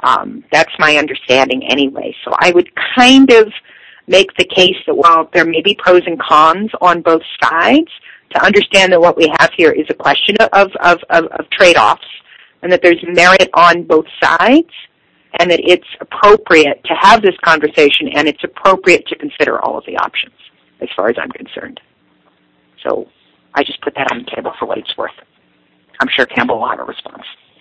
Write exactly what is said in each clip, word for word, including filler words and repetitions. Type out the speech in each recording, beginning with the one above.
Um, that's my understanding anyway. So I would kind of make the case that while there may be pros and cons on both sides, to understand that what we have here is a question of, of, of, of trade-offs, and that there's merit on both sides, and that it's appropriate to have this conversation, and it's appropriate to consider all of the options, as far as I'm concerned. So I just put that on the table for what it's worth. I'm sure Campbell will have a response.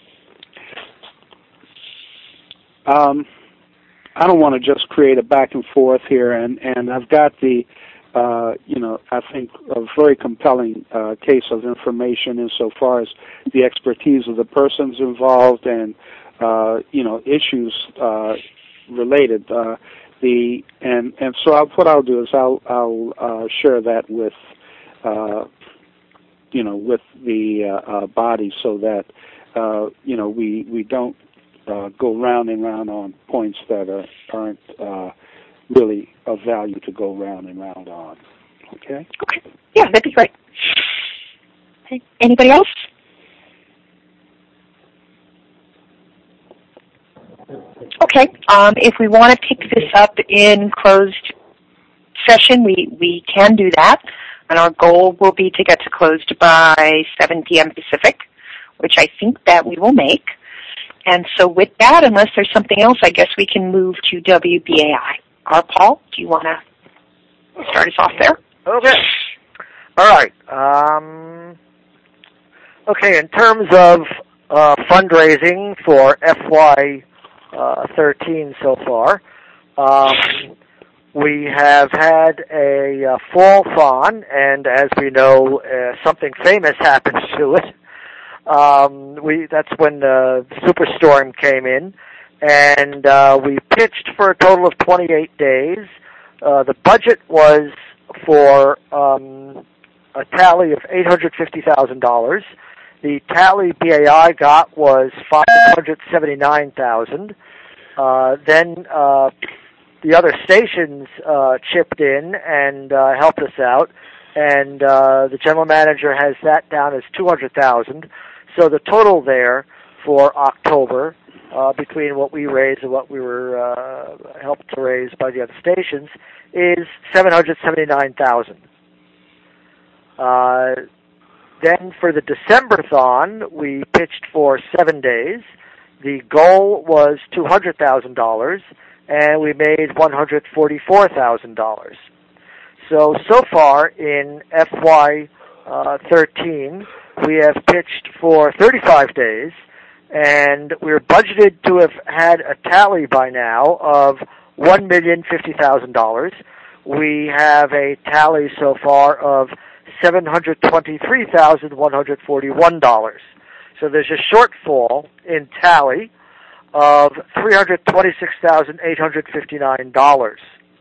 Um, I don't want to just create a back and forth here, and, and I've got the, uh, you know, I think a very compelling uh, case of information insofar as the expertise of the persons involved and, uh, you know, issues uh, related. Uh, the and and so I'll, what I'll do is I'll I'll uh, share that with, uh, you know, with the uh, uh, body so that uh, you know we we don't. Uh, go round and round on points that are, aren't uh, really of value to go round and round on. Okay? Okay. Yeah, that'd be great. Okay. Anybody else? Okay. Um, if we want to pick this up in closed session, we, we can do that. And our goal will be to get to closed by seven p.m. Pacific, which I think that we will make. And so with that, unless there's something else, I guess we can move to W B A I. R. Paul, do you want to start us off there? Okay. All right. Um, okay, in terms of uh, fundraising for F Y thirteen so far, um, we have had a uh, fall fawn, and as we know, uh, something famous happens to it. Um, we that's when the superstorm came in, and uh, we pitched for a total of twenty-eight days. Uh, the budget was for um, a tally of eight hundred fifty thousand dollars. The tally B A I got was five hundred seventy-nine thousand dollars. Uh, then uh, the other stations uh, chipped in and uh, helped us out, and uh, the general manager has that down as two hundred thousand dollars. So the total there for October, uh, between what we raised and what we were uh, helped to raise by the other stations, is seven hundred seventy-nine thousand dollars. Uh, then for the December-thon, we pitched for seven days. The goal was two hundred thousand dollars, and we made one hundred forty-four thousand dollars. So, so far in F Y thirteen, we have pitched for thirty-five days, and we're budgeted to have had a tally by now of one million fifty thousand dollars. We have a tally so far of seven hundred twenty-three thousand one hundred forty-one dollars. So there's a shortfall in tally of three hundred twenty-six thousand eight hundred fifty-nine dollars.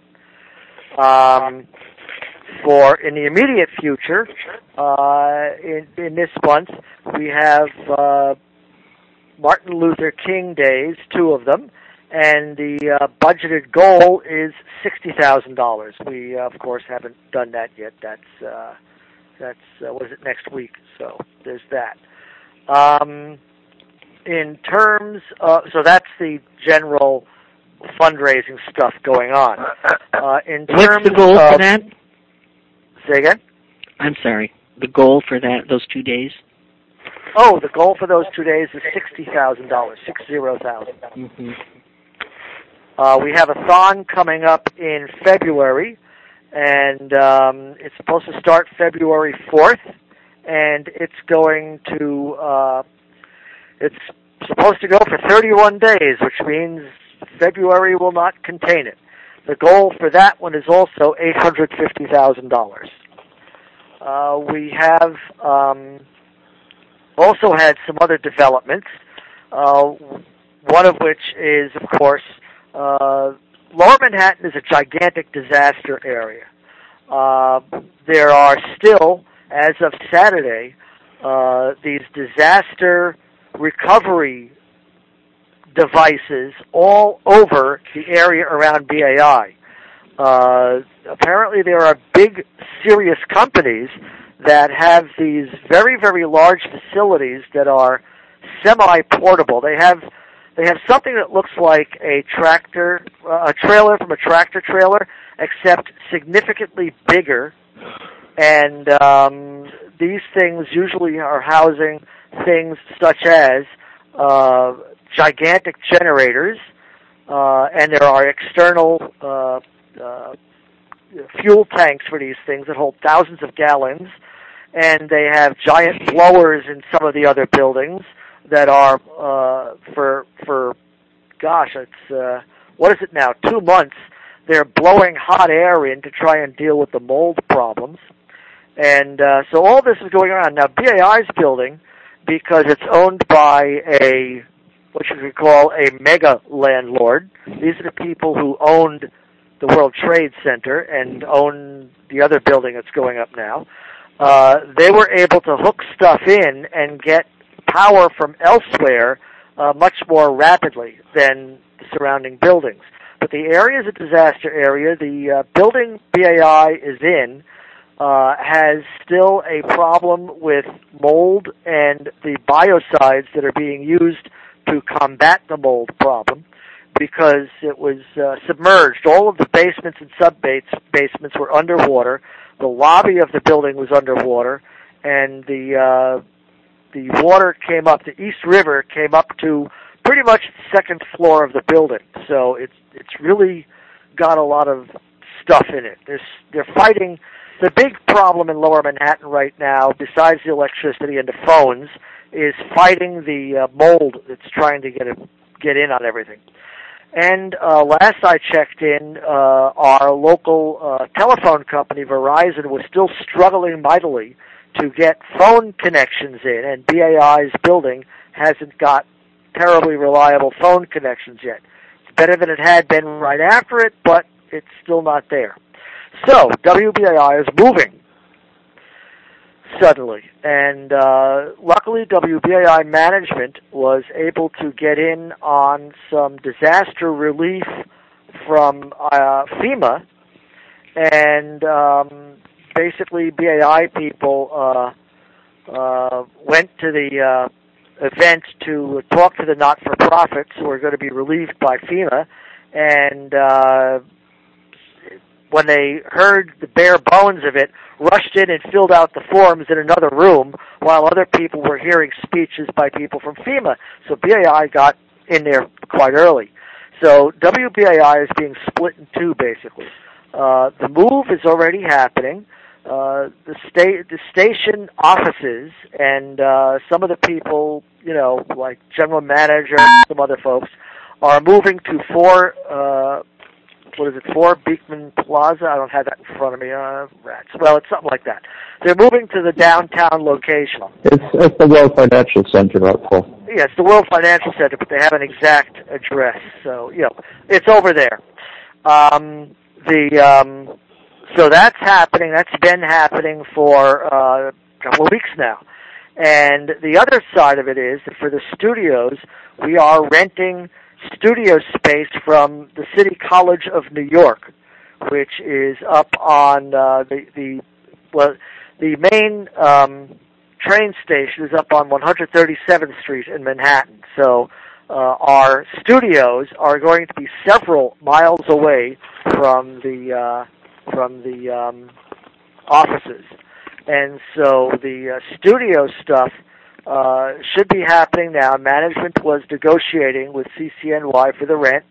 Um, For in the immediate future, uh, in, in this month, we have uh, Martin Luther King Days, two of them, and the uh, budgeted goal is sixty thousand dollars. We, uh, of course, haven't done that yet. That's uh, that's uh, what is it next week? So there's that. Um, in terms, of, so that's the general fundraising stuff going on. Uh, in terms What's the goal of, for that? Say again? I'm sorry. The goal for that, those two days? Oh, the goal for those two days is sixty thousand dollars, six zero thousand. Mm-hmm. Uh, we have a thon coming up in February, and um, it's supposed to start February fourth, and it's going to, uh, it's supposed to go for thirty-one days, which means February will not contain it. The goal for that one is also eight hundred fifty thousand dollars. Uh, we have um, also had some other developments, uh, one of which is, of course, uh, Lower Manhattan is a gigantic disaster area. Uh, there are still, as of Saturday, uh, these disaster recovery devices all over the area around B A I. Uh, apparently there are big, serious companies that have these very, very large facilities that are semi-portable. They have They have something that looks like a tractor, uh, a trailer from a tractor trailer, except significantly bigger. And um, these things usually are housing things such as uh, gigantic generators, uh, and there are external uh, uh, fuel tanks for these things that hold thousands of gallons, and they have giant blowers in some of the other buildings that are uh, for for gosh, it's uh, what is it now? Two months. They're blowing hot air in to try and deal with the mold problems, and uh, so all this is going on now. B A I's building, because it's owned by a what you could call a mega landlord. These are the people who owned the World Trade Center and own the other building that's going up now. Uh, they were able to hook stuff in and get power from elsewhere uh, much more rapidly than the surrounding buildings. But the area is a disaster area. The uh, building B A I is in uh, has still a problem with mold and the biocides that are being used to combat the mold problem, because it was uh, submerged. All of the basements and sub-basements were underwater. The lobby of the building was underwater, and the uh, the water came up. The East River came up to pretty much the second floor of the building. So it's it's really got a lot of stuff in it. There's, they're fighting. The big problem in Lower Manhattan right now, besides the electricity and the phones, is fighting the uh, mold that's trying to get it, get in on everything. And uh, last I checked in, uh, our local uh, telephone company, Verizon, was still struggling mightily to get phone connections in, and B A I's building hasn't got terribly reliable phone connections yet. It's better than it had been right after it, but it's still not there. So W B A I is moving suddenly, and uh, luckily W B A I management was able to get in on some disaster relief from uh, FEMA, and um, basically B A I people uh, uh, went to the uh, event to talk to the not-for-profits who are going to be relieved by FEMA, and uh, when they heard the bare bones of it, rushed in and filled out the forms in another room while other people were hearing speeches by people from FEMA. So B A I got in there quite early. So W B A I is being split in two, basically. Uh, the move is already happening. Uh, the, sta- the station offices and uh, some of the people, you know, like general manager and some other folks, are moving to four... Uh, What is it, four Beekman Plaza? I don't have that in front of me. Uh, rats. Well, it's something like that. They're moving to the downtown location. It's, it's the World Financial Center, Paul. Yeah, it's the World Financial Center, but they have an exact address. So, you know, it's over there. Um, the um, so that's happening. That's been happening for uh, a couple of weeks now. And the other side of it is that for the studios, we are renting studio space from the City College of New York, which is up on uh, the the well the main um, train station is up on one hundred thirty-seventh Street in Manhattan. So uh, our studios are going to be several miles away from the uh, from the um, offices, and so the uh, studio stuff Uh, should be happening now. Management was negotiating with C C N Y for the rent,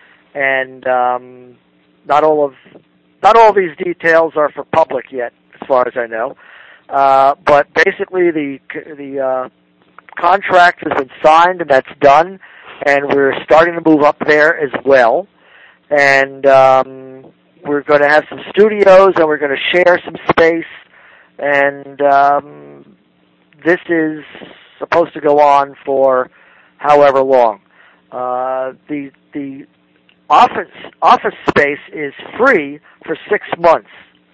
and um, not all of not all of these details are for public yet, as far as I know. Uh, but basically, the the uh, contract has been signed, and that's done, and we're starting to move up there as well. And um, we're going to have some studios, and we're going to share some space, and um, this is supposed to go on for however long. Uh, the the office office space is free for six months.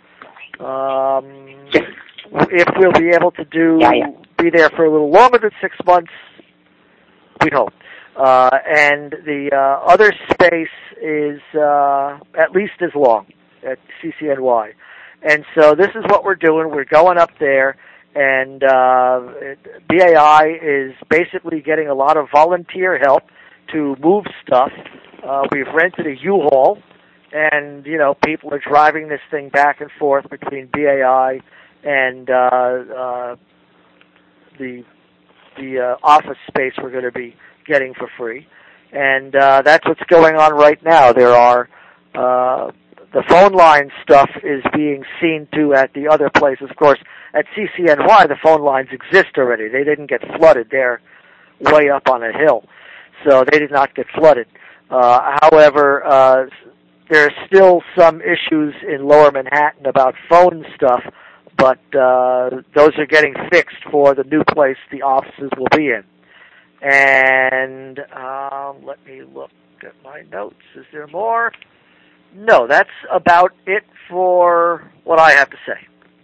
Um, if we'll be able to do yeah, yeah. be there for a little longer than six months, we hope. Uh, and the uh, other space is uh, at least as long at C C N Y. And so this is what we're doing. We're going up there. And uh, B A I is basically getting a lot of volunteer help to move stuff. Uh, we've rented a U-Haul, and, you know, people are driving this thing back and forth between B A I and uh, uh, the the uh, office space we're going to be getting for free. And uh, that's what's going on right now. There are uh, the phone line stuff is being seen to at the other places. Of course, at C C N Y, the phone lines exist already. They didn't get flooded. They're way up on a hill, so they did not get flooded. Uh, however, uh, there are still some issues in Lower Manhattan about phone stuff, but uh, those are getting fixed for the new place the offices will be in. And um, let me look at my notes. Is there more? No, that's about it for what I have to say.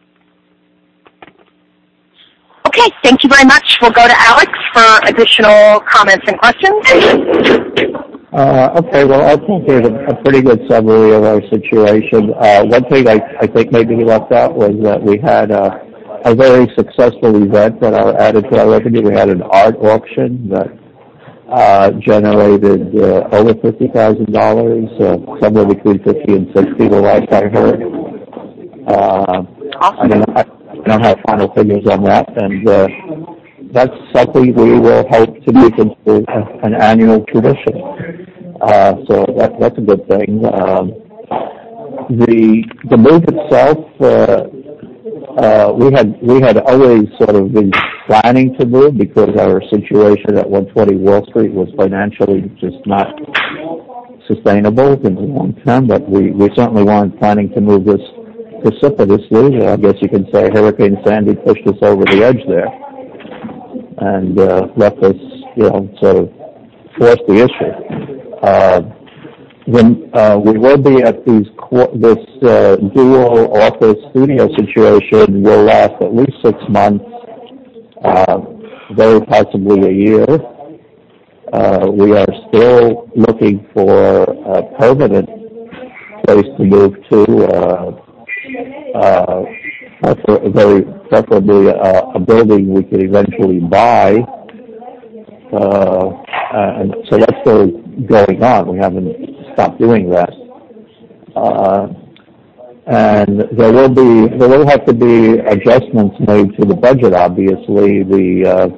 Okay, thank you very much. We'll go to Alex for additional comments and questions. Uh, okay, well, I think there's a, a pretty good summary of our situation. Uh, one thing I, I think maybe he left out was that we had a, a very successful event that our added to our revenue. We had an art auction that uh, generated uh, over fifty thousand dollars, uh, somewhere between fifty and sixty, the last I heard. Uh, I don't know. I, I don't have final figures on that, and uh, that's something we will hope to make into an annual tradition. Uh, so that, that's a good thing. Um, the the move itself, uh, uh, we had we had always sort of been planning to move because our situation at one twenty Wall Street was financially just not sustainable in the long term. But we, we certainly weren't planning to move this precipitously. I guess you could say Hurricane Sandy pushed us over the edge there and uh, left us, you know, sort of force the issue. Uh, when uh, we will be at these this uh, dual office studio situation will last at least six months, uh, very possibly a year. Uh, we are still looking for a permanent place to move to. Uh, Uh, prefer, very preferably uh, a building we could eventually buy, uh, and so that's still going on. We haven't stopped doing that, uh, and there will be there will have to be adjustments made to the budget. Obviously, the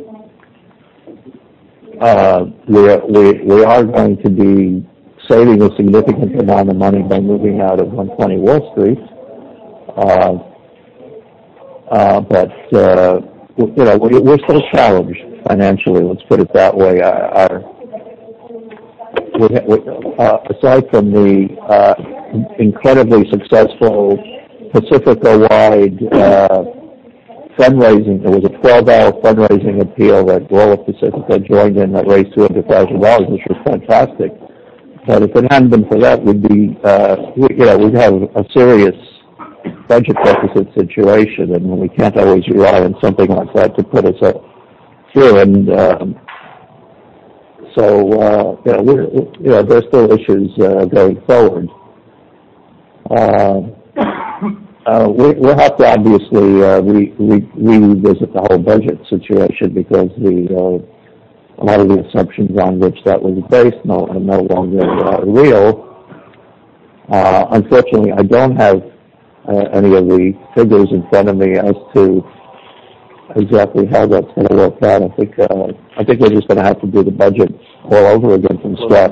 uh, uh, we are, we we are going to be saving a significant amount of money by moving out of one twenty Wall Street. Uh, uh, but, uh, you know, we, we're still challenged financially, let's put it that way. Our, we, we, uh, aside from the uh, incredibly successful Pacifica-wide uh, fundraising, there was a twelve-hour fundraising appeal that all of Pacifica joined in that raised two hundred thousand dollars, which was fantastic. But if it hadn't been for that, we'd be, uh, we, you know, we'd have a serious budget deficit situation, and we can't always rely on something like that to put us up through. And um, so, uh, you know, we're, you know, there's still issues uh, going forward. Uh, uh, we, we'll have to obviously uh, re, re, revisit the whole budget situation because the uh, a lot of the assumptions on which that was based no, are no longer uh, real. Uh, unfortunately, I don't have Uh, any of the figures in front of me as to exactly how that's going to work out. I think uh, I think we're just going to have to do the budget all over again from scratch.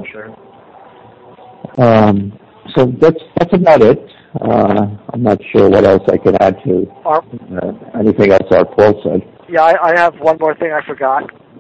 Um, so that's that's about it. Uh, I'm not sure what else I can add to uh, anything else our Paul said. Yeah, I, I have one more thing I forgot.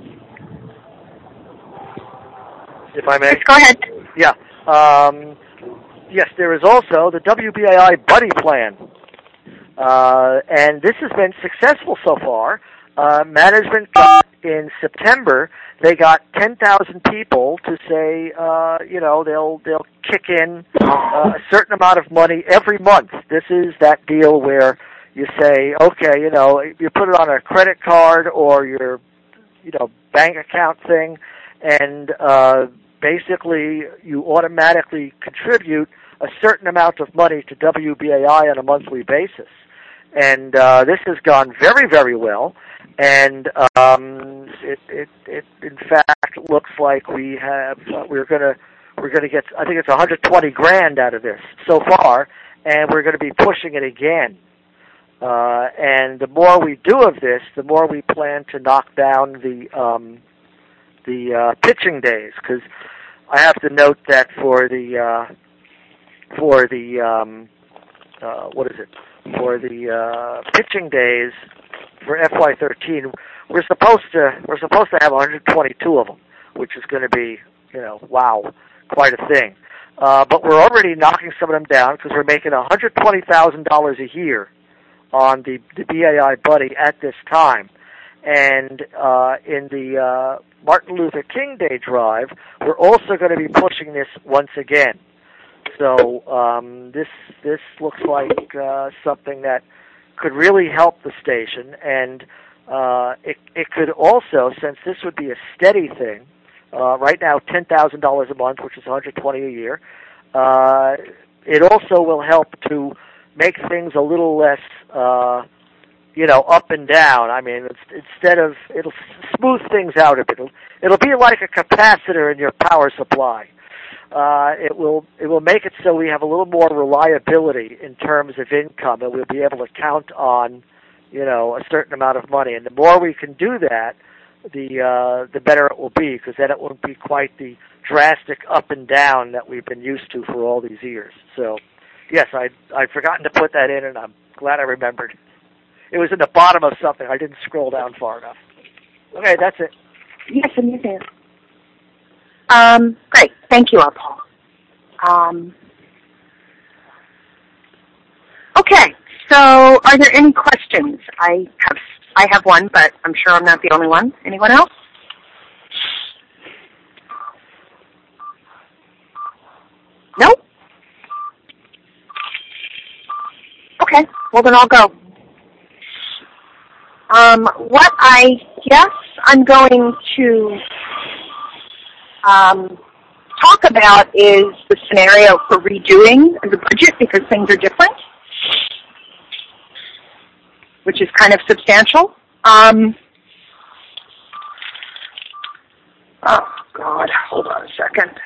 If I may. Yes, go ahead. Yeah. Um, Yes, there is also the W B A I Buddy Plan, uh, and this has been successful so far. Uh, management got, in September, they got ten thousand people to say, uh, you know, they'll they'll kick in uh, a certain amount of money every month. This is that deal where you say, okay, you know, you put it on a credit card or your, you know, bank account thing, and uh, basically you automatically contribute a certain amount of money to W B A I on a monthly basis. And uh, this has gone very, very well. And um, it it, it in fact looks like we have uh, we're gonna we're gonna get I think it's one hundred twenty grand out of this so far, and we're going to be pushing it again. Uh, and the more we do of this, the more we plan to knock down the um, the uh, pitching days. Because I have to note that for the uh, for the um, uh, what is it for the uh, pitching days for F Y thirteen, we're supposed to we're supposed to have one hundred twenty-two of them, which is going to be, you know, wow, quite a thing. Uh, but we're already knocking some of them down because we're making one hundred twenty thousand dollars a year on the, the B A I Buddy at this time. And uh, in the uh, Martin Luther King Day drive, we're also going to be pushing this once again. So um, this this looks like uh, something that could really help the station, and uh, it it could also, since this would be a steady thing, uh, right now ten thousand dollars a month, which is one hundred twenty a year. Uh, it also will help to make things a little less, uh, you know, up and down. I mean, it's, instead of it'll smooth things out a bit. It'll, it'll be like a capacitor in your power supply. Uh, it will it will make it so we have a little more reliability in terms of income, and we'll be able to count on, you know, a certain amount of money. And the more we can do that, the uh, the better it will be, because then it won't be quite the drastic up and down that we've been used to for all these years. So, yes, I I'd forgotten to put that in, and I'm glad I remembered. It was in the bottom of something. I didn't scroll down far enough. Okay, that's it. Yes, I'm using it. Um, great. Thank you, Paul. Um, okay, so are there any questions? I have I have one, but I'm sure I'm not the only one. Anyone else? No? Okay, well then I'll go. Um, what I guess I'm going to um, talk about is the scenario for redoing the budget, because things are different, which is kind of substantial. Um, oh, God, hold on a second.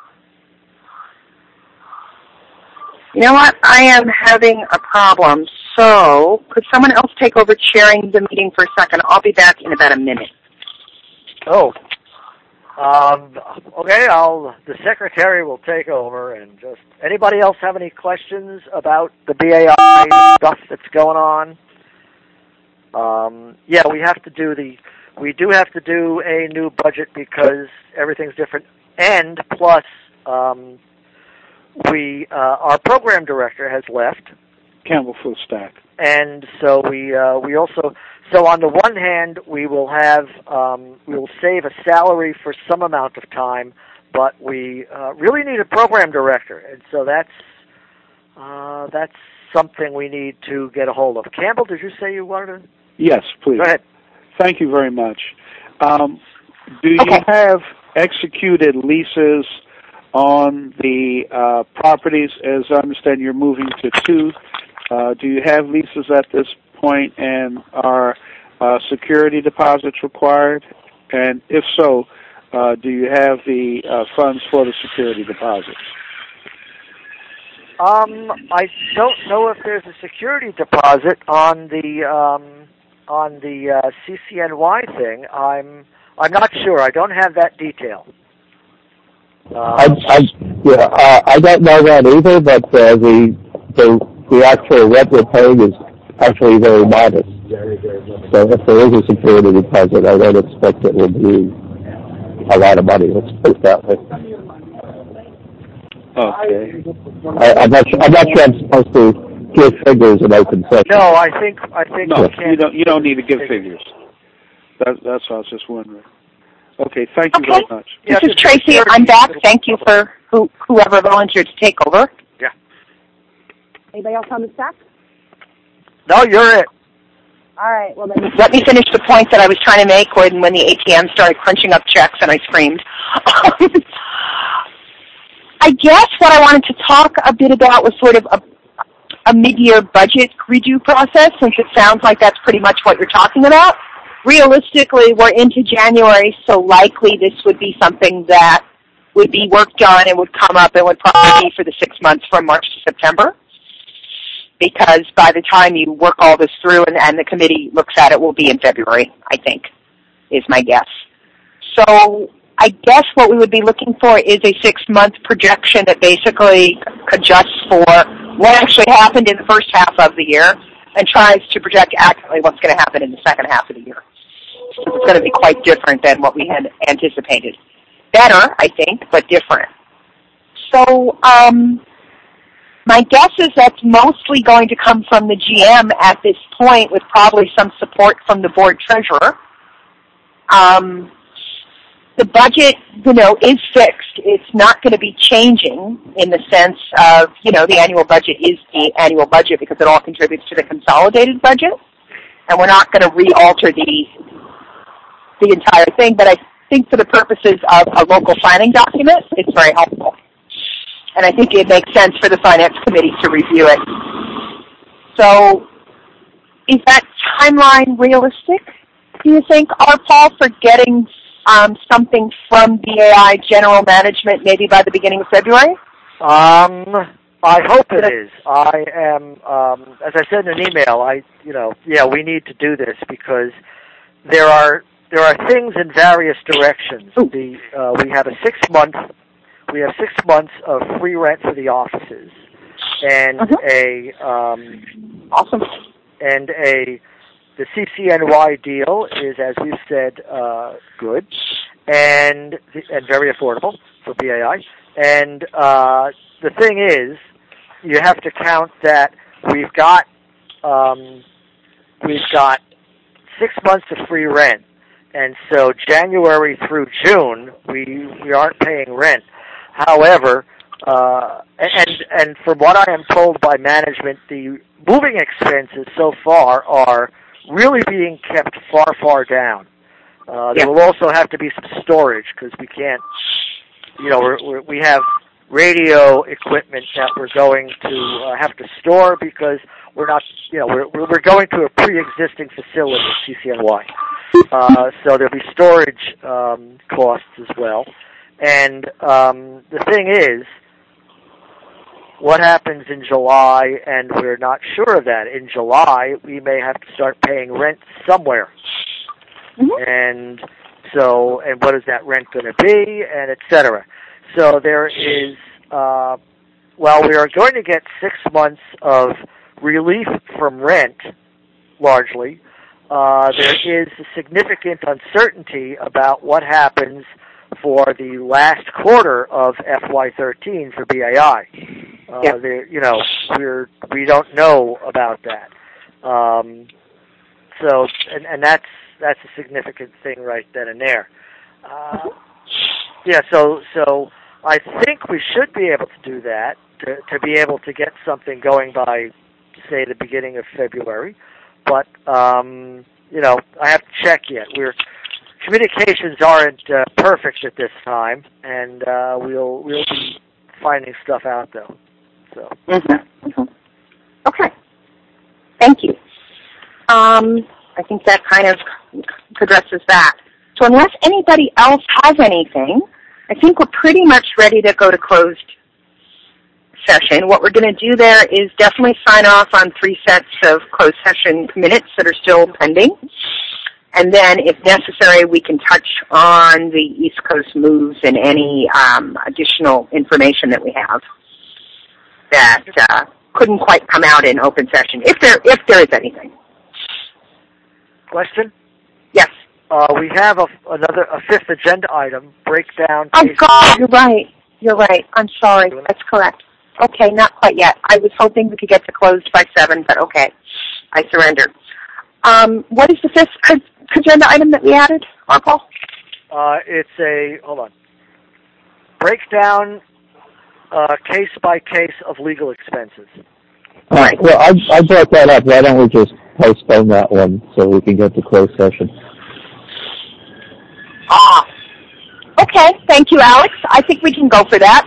You know what? I am having a problem. So could someone else take over chairing the meeting for a second? I'll be back in about a minute. Oh. Um, okay, I'll, the secretary will take over, and just, anybody else have any questions about the B A I stuff that's going on? Um, yeah, we have to do the, we do have to do a new budget because everything's different, and plus, um, we, uh, our program director has left. Campbell Fullstack. And so we, uh, we also, so on the one hand, we will have, um, we will save a salary for some amount of time, but we, uh, really need a program director. And so that's, uh, that's something we need to get a hold of. Campbell, did you say you wanted to? Yes, please. Go ahead. Thank you very much. Um, do Okay. you have executed leases on the uh, properties? As I understand, you're moving to two. Uh, do you have leases at this point, and are uh, security deposits required? And if so, uh, do you have the uh, funds for the security deposits? Um, I don't know if there's a security deposit on the um, on the uh, C C N Y thing. I'm I'm not sure. I don't have that detail. Um, I, I, yeah, uh, I don't know that either, but uh, the, the the actual rent we're paying is actually very modest. So if there is a security deposit, I don't expect it will be a lot of money. Let's put it that way. Okay. I, I'm not sure. I'm not sure I'm supposed to give figures in open session. no, I think I think No, we can't you don't. You don't need to give figures. figures. That, that's what I was just wondering. Okay, thank you Okay. very much. This Yeah, is Tracy. I'm back. Thank you for who, whoever volunteered to take over. Yeah. Anybody else on the staff? No, you're it. All right, well then. Let me finish the point that I was trying to make when, when the A T M started crunching up checks and I screamed. I guess what I wanted to talk a bit about was sort of a, a mid-year budget redo process, since it sounds like that's pretty much what you're talking about. realistically, we're into January, so likely this would be something that would be worked on and would come up and would probably be for the six months from March to September. Because by the time you work all this through and, and the committee looks at it, will be in February, I think, is my guess. So I guess what we would be looking for is a six-month projection that basically adjusts for what actually happened in the first half of the year and tries to project accurately what's going to happen in the second half of the year. So it's going to be quite different than what we had anticipated. Better, I think, but different. So um, my guess is that's mostly going to come from the G M at this point, with probably some support from the board treasurer. Um, the budget, you know, is fixed. It's not going to be changing in the sense of, you know, the annual budget is the annual budget because it all contributes to the consolidated budget, and we're not going to re-alter the the entire thing. But I think for the purposes of a local planning document, it's very helpful. And I think it makes sense for the Finance Committee to review it. So is that timeline realistic, do you think, R. Paul, for getting um, something from B A I General Management maybe by the beginning of February? Um, I hope it is. I am, um, as I said in an email, I, you know, yeah, we need to do this because there are There are things in various directions. The uh, we have a six month, we have six months of free rent for the offices, and uh-huh. a um, awesome, and a the C C N Y deal is, as we've said, uh, good, and and very affordable for B A I. And uh, the thing is, you have to count that we've got um, we've got six months of free rent. And so January through June, we we aren't paying rent. However, uh, and and from what I am told by management, the moving expenses so far are really being kept far, far down. Uh, there yeah. will also have to be some storage because we can't, you know, we're, we're, we have radio equipment that we're going to uh, have to store because we're not, you know, we're we're going to a pre-existing facility at C C N Y. Uh, so there'll be storage um, costs as well. And um, the thing is, what happens in July, and we're not sure of that. In July, we may have to start paying rent somewhere. Mm-hmm. And so, and what is that rent going to be, and et cetera. So there is, uh, well, we are going to get six months of relief from rent, largely. Uh, there is a significant uncertainty about what happens for the last quarter of F Y thirteen for B A I. Uh, yeah. there, you know, we're we don't know about that. Um, so, and, and that's that's a significant thing right then and there. Uh, yeah. So, so I think we should be able to do that to to be able to get something going by, say, the beginning of February. But, um, you know, I have to check yet. We're, communications aren't uh, perfect at this time, and uh, we'll we'll be finding stuff out, though. So. Mm-hmm. Mm-hmm. Okay. Thank you. Um, I think that kind of addresses that. So unless anybody else has anything, I think we're pretty much ready to go to closed session. What we're going to do there is definitely sign off on three sets of closed session minutes that are still pending. And then, if necessary, we can touch on the East Coast moves and any um, additional information that we have that uh, couldn't quite come out in open session, if there if there is anything. Question? Yes. Uh, we have a, another a fifth agenda item, breakdown. Oh, God, you're right. You're right. I'm sorry. That's correct. Okay, not quite yet. I was hoping we could get to closed by seven, but okay. I surrender. Um, what is the fifth agenda item that we added, Paul? Uh, it's a, hold on, breakdown uh, case by case of legal expenses. All right. Well, I, I brought that up. Why don't we just postpone that one so we can get to closed session? Ah. Okay, thank you, Alex. I think we can go for that.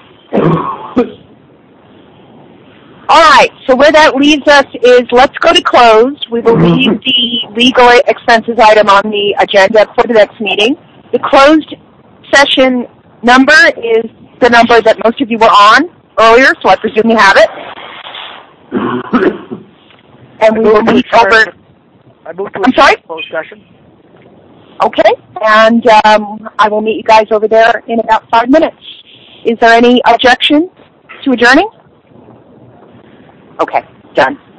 All right, so where that leaves us is let's go to closed. We will leave the legal expenses item on the agenda for the next meeting. The closed session number is the number that most of you were on earlier, so I presume you have it. And we will meet over... I moved to I'm sorry? closed session. Okay, and um, I will meet you guys over there in about five minutes. Is there any objection to adjourning? Okay, done.